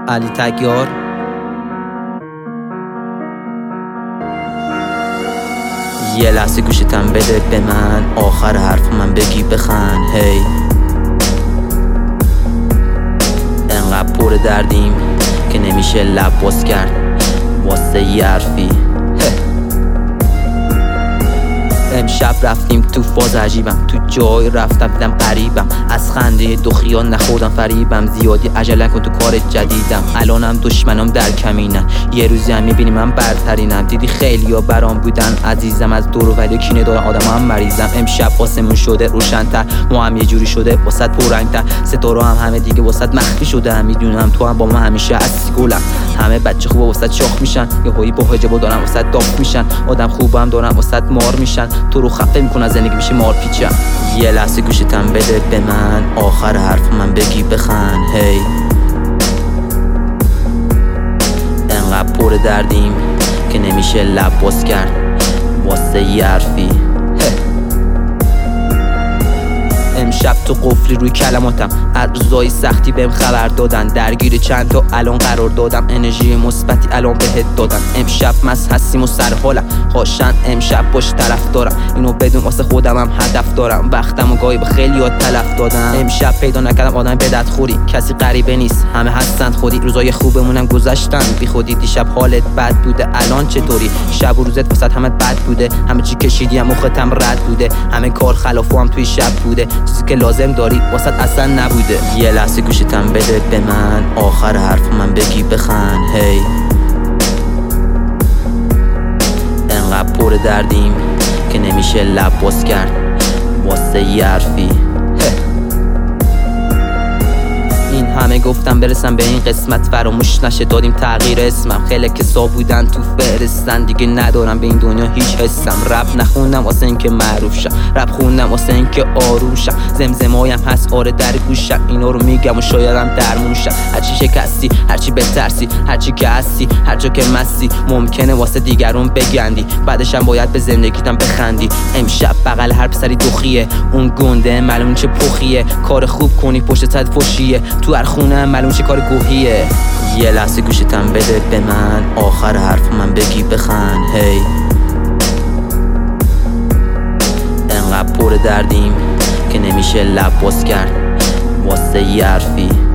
علی تگیار. یه لحظه گوشتم بده به من، آخر حرف من بگی بخند. هی انقدر پر دردیم که نمیشه لب باز کرد واسه یه حرفی. امشب رفتیم تو فاز عجیبم، تو جای رفتم دیدم غریبم، از خنده دو خیال نخوردم فریبم، زیادی عجله کن تو کار جدیدم، الانم دشمنم در کمینن، یه روزی هم میبینی من برترینم، دیدی خیلی ها برام بودن عزیزم، از دور و ولی کینه دارن آدم هم مریضم، امشب آسمون شده روشن‌تر، ما هم یه جوری شده واسط پررنگ‌تر، ستاره هم همه دیگه واسط مخفی شده، هم میدونم تو هم با من همیشه اصلی گلم، همه بچه خوبا واسط شاخ میشن، یه هایی با حجابا دارن واسط داغ میشن، آدم خوبم دارن واسط مار میشن، تو رو خفه میکنن زندگی میشه مار پیچم. یه لحظه گوشتم بده به من، آخر حرف من بگی بخند. هی انقدر پر دردیم که نمیشه لب باز کرد واسه یه حرفی. امشب تو قفلی روی کلماتم، از روزای سختی بهم خبر دادن، درگیر چند تا الان قرار دادم، انرژی مثبتی الان بهت دادم، امشب مست هستیم و سر حالم، هاشن امشب باش طرف دارم، اینو بدون واسه خودم هم هدف دارم، وقتم و گاهی به خیلیات تلف دادم، امشب پیدا نکردم آدم بدت خوری، کسی غریبه نیست همه هستند خودی، روزای خوبمونم گذشتن بی خودی، دیشب حالت بد بوده الان چطوری، شب و روزت واسط همه بد بوده، همه چی کشیدی هم مختم رد بوده، همه کار خلافو هم توی شب بوده، چیزی که لازم داری واسط اصلا نبوده. یه لحظه گوشتم بده به من، آخر حرف من بگی بخند. هی انقدر پر دردیم که نمیشه لب باز کرد واسه یه حرفی. این همه گفتم برسم به این قسمت، فراموش نشه دادیم تغییر اسمم، خیلی کسا بودن تو فرستن، دیگه ندارم به این دنیا هیچ حسم، رپ نخوندم واسه این که معروف شم، رپ خوندم واسه این که آروم شم، زمزمایم هست آره در گوشم، اینا رو میگم و شایدم درمون شم، هرچی شکستی هرچی بترسی هرچی که هستی هر جا که مستی، ممکنه واسه دیگرون بگندی، بعدشم باید به زندگیتم بخندی، امشب بغل هر پسری دخیه، اون گنده معلوم چه پخیه، کار خوب کنی پشت صد فوشیه، تو هر خونه معلوم چه کار گوهیه. یه لحظه گوشتم بده به من، آخر حرف من بگی بخند. هی انقدر پر دردیم که نمیشه لب باز کرد واسه یه حرفی.